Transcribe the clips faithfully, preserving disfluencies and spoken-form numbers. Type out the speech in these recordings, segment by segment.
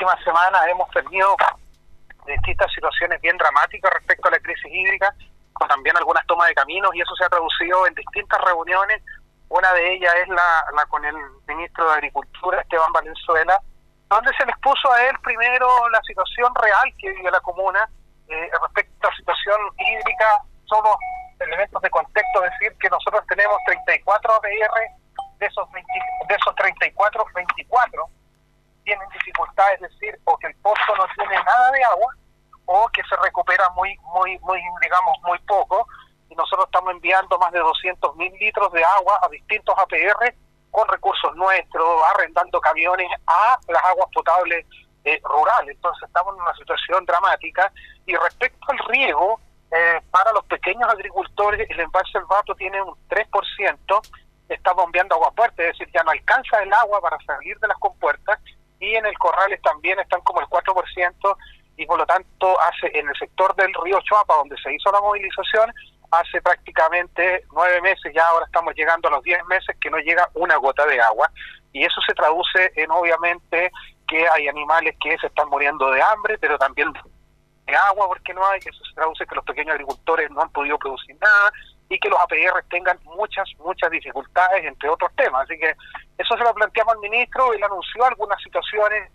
últimas semanas hemos tenido distintas situaciones bien dramáticas respecto a la crisis hídrica, con también algunas tomas de caminos, y eso se ha traducido en distintas reuniones. Una de ellas es la, la con el ministro de Agricultura, Esteban Valenzuela, donde se les puso a él primero la situación real que vive la comuna eh, respecto a la situación hídrica. Somos elementos de contexto, decir que nosotros tenemos treinta y cuatro A P R, de esos veinte, de esos treinta y cuatro, veinticuatro tienen dificultades, es decir, o que el pozo no tiene nada de agua, o que se recupera muy, muy, muy, digamos, muy poco, y nosotros estamos enviando más de doscientos mil litros de agua a distintos A P R con recursos nuestros, arrendando camiones a las aguas potables eh, rurales. Entonces estamos en una situación dramática. Y respecto al riego, eh, para los pequeños agricultores, el embalse El Bato tiene un tres por ciento, está bombeando agua fuerte, es decir, ya no alcanza el agua para salir de las compuertas, y en el Corrales también están como el cuatro por ciento, y por lo tanto hace en el sector del río Choapa, donde se hizo la movilización, hace prácticamente nueve meses, ya ahora estamos llegando a los diez meses, que no llega una gota de agua, y eso se traduce en, obviamente, que hay animales que se están muriendo de hambre, pero también de agua, porque no hay, eso se traduce que los pequeños agricultores no han podido producir nada, y que los A P R tengan muchas, muchas dificultades, entre otros temas. Así que eso se lo planteamos al ministro. Él anunció algunas situaciones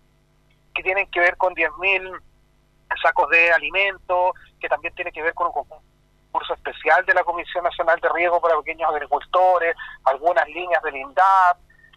que tienen que ver con diez mil sacos de alimentos, que también tiene que ver con un concurso especial de la Comisión Nacional de Riego para Pequeños Agricultores, algunas líneas del INDAP.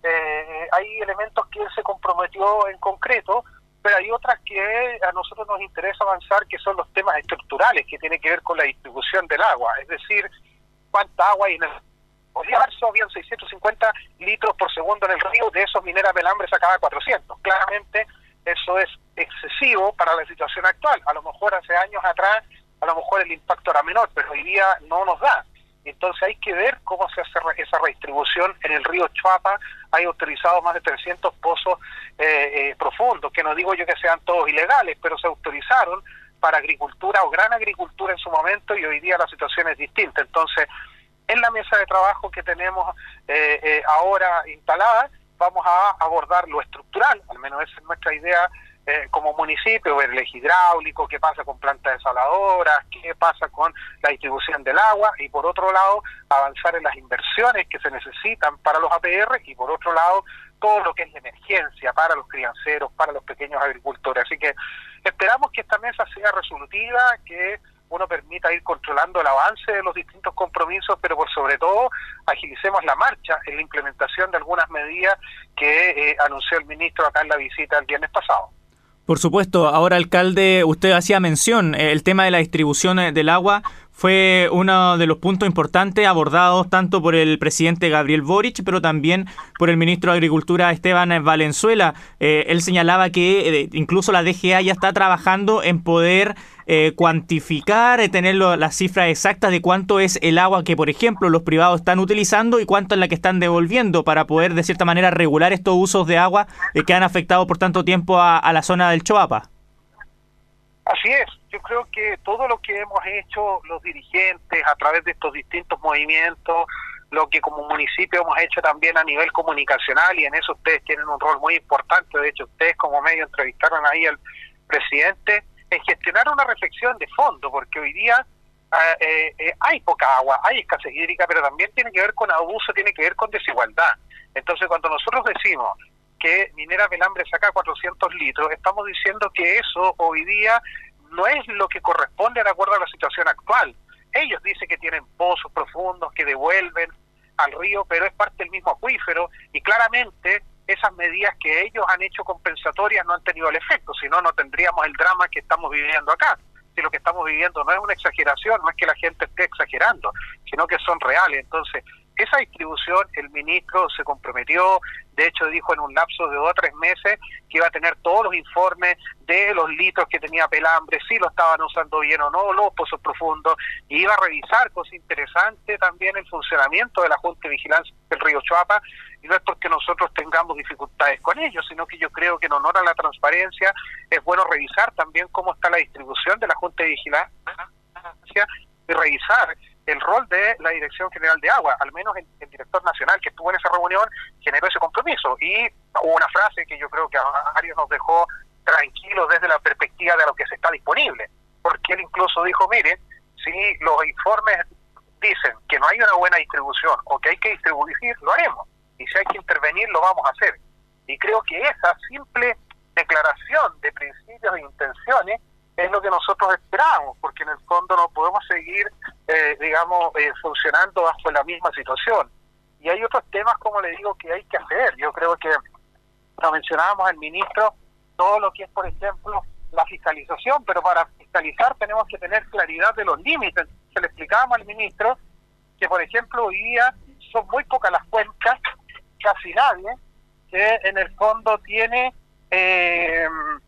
Eh, hay elementos que él se comprometió en concreto, pero hay otras que a nosotros nos interesa avanzar, que son los temas estructurales, que tienen que ver con la distribución del agua, es decir, cuánta agua hay en el... Hoy en marzo habían seiscientos cincuenta litros por segundo en el río, de esos Minera Pelambre sacaba cuatrocientos. Claramente eso es excesivo para la situación actual. A lo mejor hace años atrás, a lo mejor el impacto era menor, pero hoy día no nos da. Entonces hay que ver cómo se hace esa redistribución. En el río Choapa hay autorizados más de trescientos pozos eh, eh, profundos, que no digo yo que sean todos ilegales, pero se autorizaron para agricultura o gran agricultura en su momento, y hoy día la situación es distinta. Entonces, en la mesa de trabajo que tenemos eh, eh, ahora instalada, vamos a abordar lo estructural, al menos esa es nuestra idea. Eh, como municipio, ver el eje hidráulico, qué pasa con plantas desaladoras, qué pasa con la distribución del agua, y por otro lado, avanzar en las inversiones que se necesitan para los A P R, y por otro lado, todo lo que es la emergencia para los crianceros, para los pequeños agricultores. Así que esperamos que esta mesa sea resolutiva, que uno permita ir controlando el avance de los distintos compromisos, pero por sobre todo agilicemos la marcha en la implementación de algunas medidas que eh, anunció el ministro acá en la visita el viernes pasado. Por supuesto. Ahora, alcalde, usted hacía mención, el tema de la distribución del agua fue uno de los puntos importantes abordados tanto por el presidente Gabriel Boric, pero también por el ministro de Agricultura Esteban Valenzuela. Eh, él señalaba que eh, incluso la D G A ya está trabajando en poder eh, cuantificar, eh, tener lo, las cifras exactas de cuánto es el agua que, por ejemplo, los privados están utilizando y cuánto es la que están devolviendo, para poder, de cierta manera, regular estos usos de agua eh, que han afectado por tanto tiempo a, a la zona del Choapa. Así es, yo creo que todo lo que hemos hecho los dirigentes a través de estos distintos movimientos, lo que como municipio hemos hecho también a nivel comunicacional, y en eso ustedes tienen un rol muy importante, de hecho ustedes como medio entrevistaron ahí al presidente, es gestionar una reflexión de fondo, porque hoy día eh, eh, hay poca agua, hay escasez hídrica, pero también tiene que ver con abuso, tiene que ver con desigualdad. Entonces cuando nosotros decimos que Minera Pelambre saca cuatrocientos litros, estamos diciendo que eso hoy día no es lo que corresponde de acuerdo a la situación actual. Ellos dicen que tienen pozos profundos que devuelven al río, pero es parte del mismo acuífero, y claramente esas medidas que ellos han hecho compensatorias no han tenido el efecto, si no, no tendríamos el drama que estamos viviendo acá. Si lo que estamos viviendo no es una exageración, no es que la gente esté exagerando, sino que son reales. Entonces, esa distribución el ministro se comprometió, de hecho dijo en un lapso de dos a tres meses que iba a tener todos los informes de los litros que tenía Pelambre, si lo estaban usando bien o no, los pozos profundos, y iba a revisar, cosa interesante, también el funcionamiento de la Junta de Vigilancia del río Choapa, y no es porque nosotros tengamos dificultades con ellos, sino que yo creo que en honor a la transparencia es bueno revisar también cómo está la distribución de la Junta de Vigilancia y revisar el rol de la Dirección General de Agua, al menos el, el director nacional que estuvo en esa reunión generó ese compromiso, y hubo una frase que yo creo que a varios nos dejó tranquilos desde la perspectiva de lo que se está disponible, porque él incluso dijo, mire, si los informes dicen que no hay una buena distribución o que hay que distribuir, lo haremos, y si hay que intervenir, lo vamos a hacer. Y creo que esa simple declaración de principios e intenciones es lo que nosotros esperamos, porque en el fondo no podemos seguir, eh, digamos, eh, funcionando bajo la misma situación. Y hay otros temas, como le digo, que hay que hacer. Yo creo que lo mencionábamos al ministro, todo lo que es, por ejemplo, la fiscalización, pero para fiscalizar tenemos que tener claridad de los límites. Se le explicábamos al ministro que, por ejemplo, hoy día son muy pocas las cuencas, casi nadie, que en el fondo tiene eh,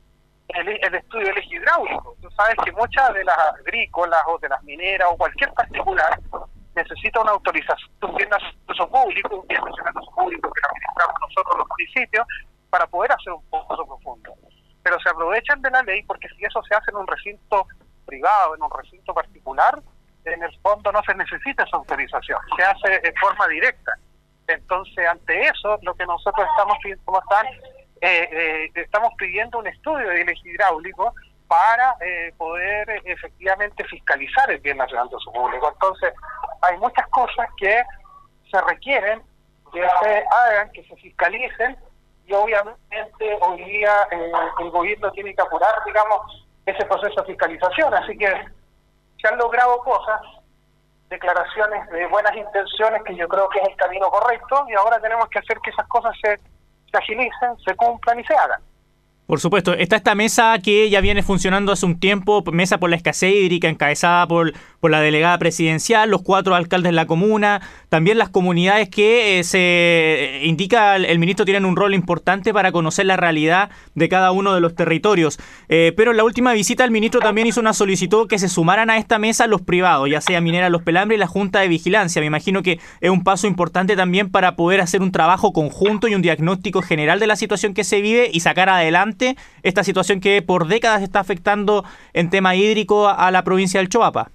el, el estudio del eje hidráulico. Tú sabes que muchas de las agrícolas o de las mineras o cualquier particular necesita una autorización de un uso público, un bien de uso público que administramos nosotros los municipios, para poder hacer un pozo profundo. Pero se aprovechan de la ley porque si eso se hace en un recinto privado, en un recinto particular, en el fondo no se necesita esa autorización, se hace de forma directa. Entonces, ante eso, lo que nosotros estamos pidiendo, como están, eh, eh, estamos pidiendo un estudio del eje hidráulico para eh, poder eh, efectivamente fiscalizar el bien nacional de uso público. Entonces, hay muchas cosas que se requieren que se hagan, que se fiscalicen, y obviamente hoy día eh, el gobierno tiene que apurar, digamos, ese proceso de fiscalización. Así que se han logrado cosas, declaraciones de buenas intenciones, que yo creo que es el camino correcto, y ahora tenemos que hacer que esas cosas se, se agilicen, se cumplan y se hagan. Por supuesto, está esta mesa que ya viene funcionando hace un tiempo, mesa por la escasez hídrica, encabezada por, por la delegada presidencial, los cuatro alcaldes de la comuna, también las comunidades que eh, se indica el, el ministro tienen un rol importante para conocer la realidad de cada uno de los territorios. Eh, pero en la última visita el ministro también hizo una solicitud que se sumaran a esta mesa los privados, ya sea Minera Los Pelambres y la Junta de Vigilancia. Me imagino que es un paso importante también para poder hacer un trabajo conjunto y un diagnóstico general de la situación que se vive y sacar adelante esta situación que por décadas está afectando en tema hídrico a la provincia del Choapa.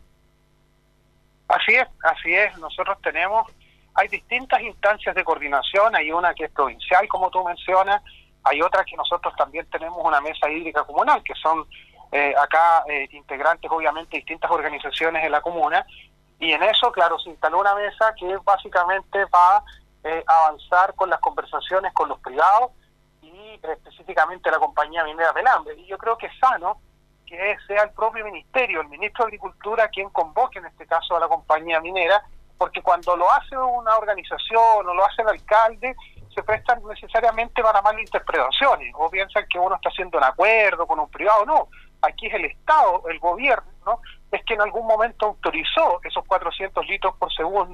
Así es, así es. Nosotros tenemos, hay distintas instancias de coordinación, hay una que es provincial, como tú mencionas, hay otra que nosotros también tenemos una mesa hídrica comunal, que son eh, acá eh, integrantes, obviamente, distintas organizaciones de la comuna, y en eso, claro, se instaló una mesa que básicamente va a eh, avanzar con las conversaciones con los privados, y específicamente la compañía minera Pelambres. Y yo creo que es sano que sea el propio ministerio, el ministro de Agricultura, quien convoque en este caso a la compañía minera, porque cuando lo hace una organización o lo hace el alcalde, se prestan necesariamente para malinterpretaciones, o piensan que uno está haciendo un acuerdo con un privado. No, aquí es el Estado, el gobierno, ¿no? Es que en algún momento autorizó esos cuatrocientos litros por segundo.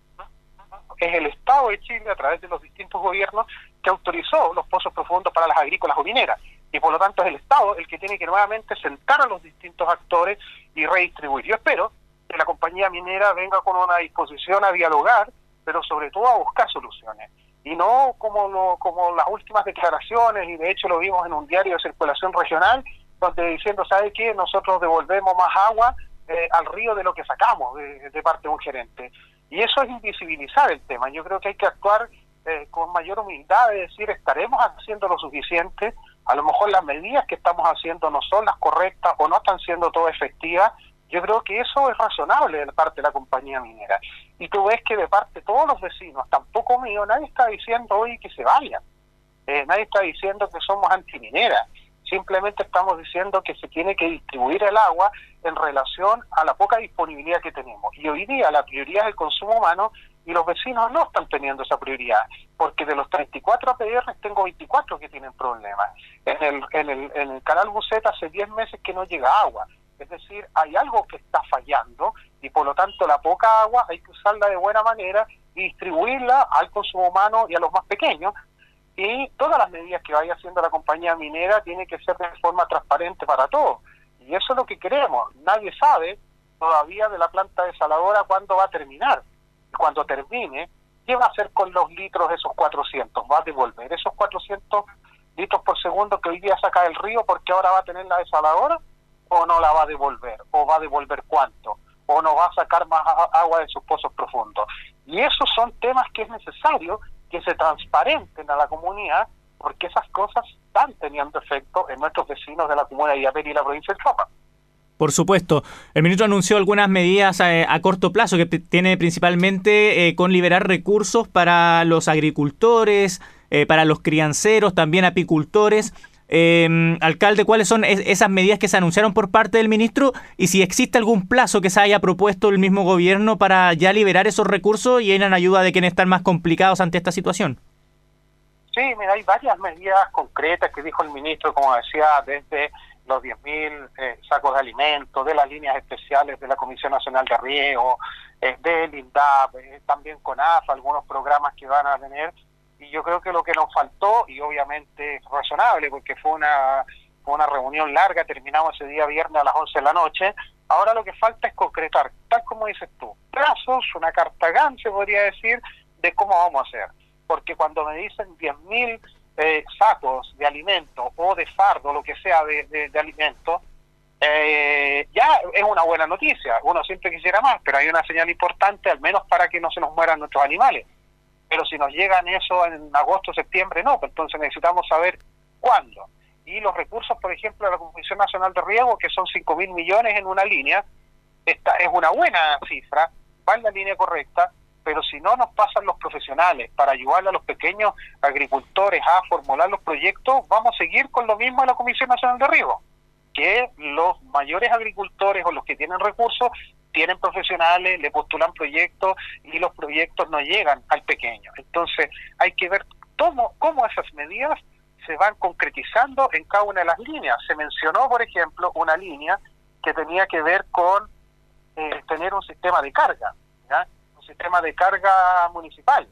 Es el Estado de Chile, a través de los distintos gobiernos, que autorizó los pozos profundos para las agrícolas o mineras. Y por lo tanto es el Estado el que tiene que nuevamente sentar a los distintos actores y redistribuir. Yo espero que la compañía minera venga con una disposición a dialogar, pero sobre todo a buscar soluciones. Y no como, lo, como las últimas declaraciones, y de hecho lo vimos en un diario de circulación regional, donde diciendo, ¿sabe qué? Nosotros devolvemos más agua eh, al río de lo que sacamos de, de parte de un gerente. Y eso es invisibilizar el tema. Yo creo que hay que actuar eh, con mayor humildad, de decir, estaremos haciendo lo suficiente, a lo mejor las medidas que estamos haciendo no son las correctas o no están siendo todas efectivas. Yo creo que eso es razonable de parte de la compañía minera. Y tú ves que de parte de todos los vecinos, tampoco mío, nadie está diciendo hoy que se vayan. Eh, nadie está diciendo que somos antimineras. Simplemente estamos diciendo que se tiene que distribuir el agua en relación a la poca disponibilidad que tenemos. Y hoy día la prioridad es el consumo humano, y los vecinos no están teniendo esa prioridad, porque de los treinta y cuatro A P R tengo veinticuatro que tienen problemas. En el, en el, en el canal Buceta hace diez meses que no llega agua. Es decir, hay algo que está fallando, y por lo tanto la poca agua hay que usarla de buena manera y distribuirla al consumo humano y a los más pequeños. Y todas las medidas que vaya haciendo la compañía minera tienen que ser de forma transparente para todos. Y eso es lo que queremos. Nadie sabe todavía de la planta desaladora cuándo va a terminar. Y cuando termine, ¿qué va a hacer con los litros de esos cuatrocientos? ¿Va a devolver esos cuatrocientos litros por segundo que hoy día saca del río porque ahora va a tener la desaladora? ¿O no la va a devolver? ¿O va a devolver cuánto? o no va a sacar más agua de sus pozos profundos. Y esos son temas que es necesario que se transparenten a la comunidad, porque esas cosas están teniendo efecto en nuestros vecinos de la comuna de Illapel y la provincia del Choapa. Por supuesto. El ministro anunció algunas medidas a, a corto plazo que tiene principalmente eh, con liberar recursos para los agricultores, eh, para los crianceros, también apicultores. Eh, alcalde, ¿cuáles son es, esas medidas que se anunciaron por parte del ministro? Y si existe algún plazo que se haya propuesto el mismo gobierno para ya liberar esos recursos y ir en ayuda de quienes están más complicados ante esta situación. Sí, mira, hay varias medidas concretas que dijo el ministro, como decía, desde los diez mil eh, sacos de alimentos, de las líneas especiales de la Comisión Nacional de Riego, eh, del INDAP, eh, también con A F A, algunos programas que van a tener. Y yo creo que lo que nos faltó, y obviamente es razonable, porque fue una, fue una reunión larga, terminamos ese día viernes a las once de la noche, ahora lo que falta es concretar, tal como dices tú, plazos, una carta Gantt, se podría decir, de cómo vamos a hacer. Porque cuando me dicen diez mil eh, sacos de alimento o de fardo, lo que sea de, de, de alimento, eh, ya es una buena noticia. Uno siempre quisiera más, pero hay una señal importante, al menos para que no se nos mueran nuestros animales. Pero si nos llegan eso en agosto, septiembre, no, pues entonces necesitamos saber cuándo. Y los recursos, por ejemplo, de la Comisión Nacional de Riego, que son cinco mil millones en una línea, esta es una buena cifra, va en la línea correcta, pero si no nos pasan los profesionales para ayudar a los pequeños agricultores a formular los proyectos, vamos a seguir con lo mismo de la Comisión Nacional de Riego, que los mayores agricultores o los que tienen recursos tienen profesionales, le postulan proyectos y los proyectos no llegan al pequeño. Entonces hay que ver cómo, cómo esas medidas se van concretizando en cada una de las líneas. Se mencionó, por ejemplo, una línea que tenía que ver con eh, tener un sistema de carga, ¿ya? Un sistema de carga municipal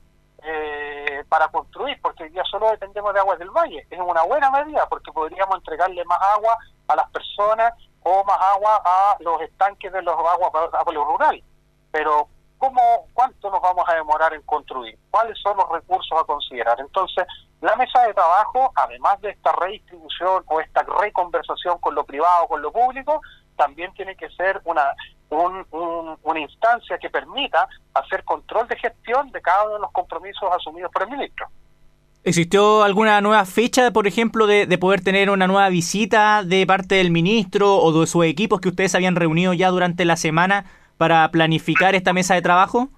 eh, para construir, porque ya solo dependemos de Aguas del Valle. Es una buena medida porque podríamos entregarle más agua a las personas o más agua a los estanques de los aguas rural. Pero ¿cómo, cuánto nos vamos a demorar en construir? ¿Cuáles son los recursos a considerar? Entonces, la mesa de trabajo, además de esta redistribución o esta reconversación con lo privado, con lo público, también tiene que ser una, un, un, una instancia que permita hacer control de gestión de cada uno de los compromisos asumidos por el ministro. ¿Existió alguna nueva fecha, por ejemplo, de, de poder tener una nueva visita de parte del ministro o de sus equipos que ustedes habían reunido ya durante la semana para planificar esta mesa de trabajo?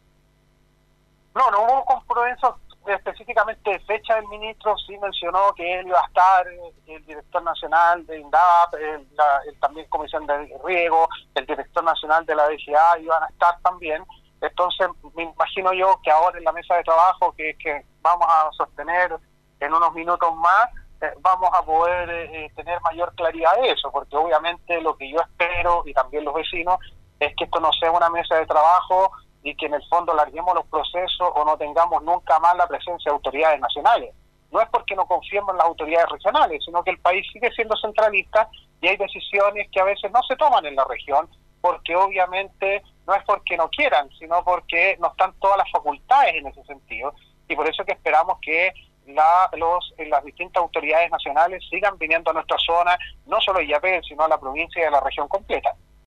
No, no hubo compromiso específicamente de fecha del ministro. Sí mencionó que él iba a estar, el director nacional de INDAP, el, la, el también Comisión de Riego, el director nacional de la D G A iban a estar también. Entonces me imagino yo que ahora en la mesa de trabajo que, que vamos a sostener en unos minutos más, eh, vamos a poder eh, tener mayor claridad de eso, porque obviamente lo que yo espero, y también los vecinos, es que esto no sea una mesa de trabajo y que en el fondo larguemos los procesos o no tengamos nunca más la presencia de autoridades nacionales. No es porque no confiemos en las autoridades regionales, sino que el país sigue siendo centralista y hay decisiones que a veces no se toman en la región, porque obviamente no es porque no quieran, sino porque no están todas las facultades en ese sentido. Y por eso que esperamos que la, los, las distintas autoridades nacionales sigan viniendo a nuestra zona, no solo a Illapel, sino a la provincia y a la región completa.